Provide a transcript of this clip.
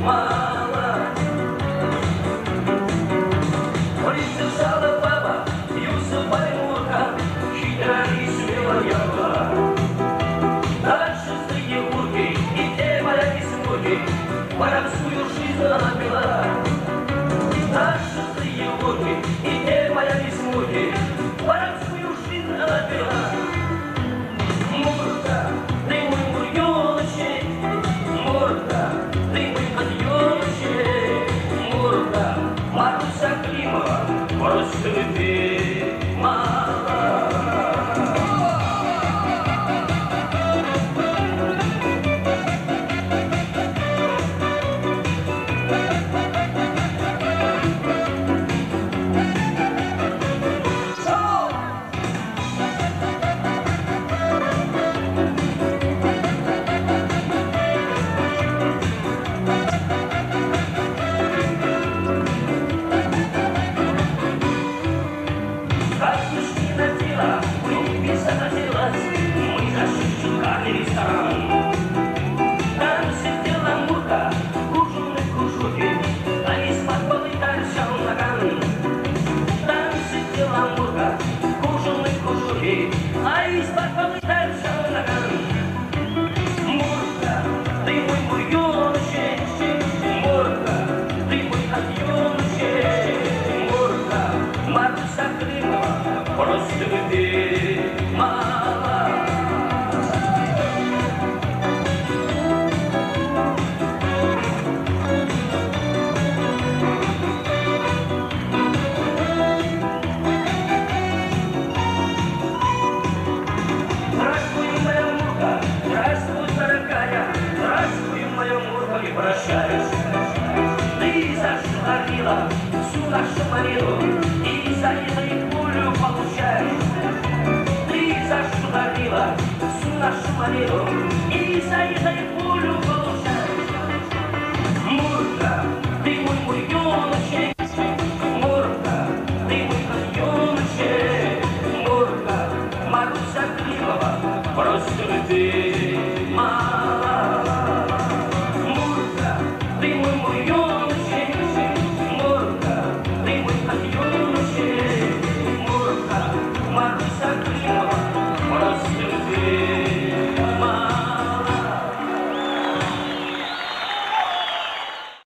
мало. Присосала баба, Юсупа и Мурка, хитра и смелая была. Дальше среди бурки и те моя кисмурки, воровскую жизнь она пила. Дальше среди бурки и те моя кисмурки, воровскую жизнь она пила. Мурка, ты мой мурёночек, Мурка, ты мой подъёночек, Мурка, Маруся Климова, просто ты мало. А из-под полы торчал наган. Мурка, ты мой мурёночек, Мурка, ты мой подъёночек, Мурка, Маруся Климова, просто ты мало. Прощаюсь. Ты зашварила всю нашу Марину и за язык пулю получаешь. Ты зашварила всю нашу Марину и за язык пулю получаешь. Мурка, ты мой мурёночек, Мурка, ты мой подъёночек, Мурка, Маруся Климова, просто ты мало. Ты мой мурёночек, Мурка, ты мой подъёночек, Мурка, Маруся Климова.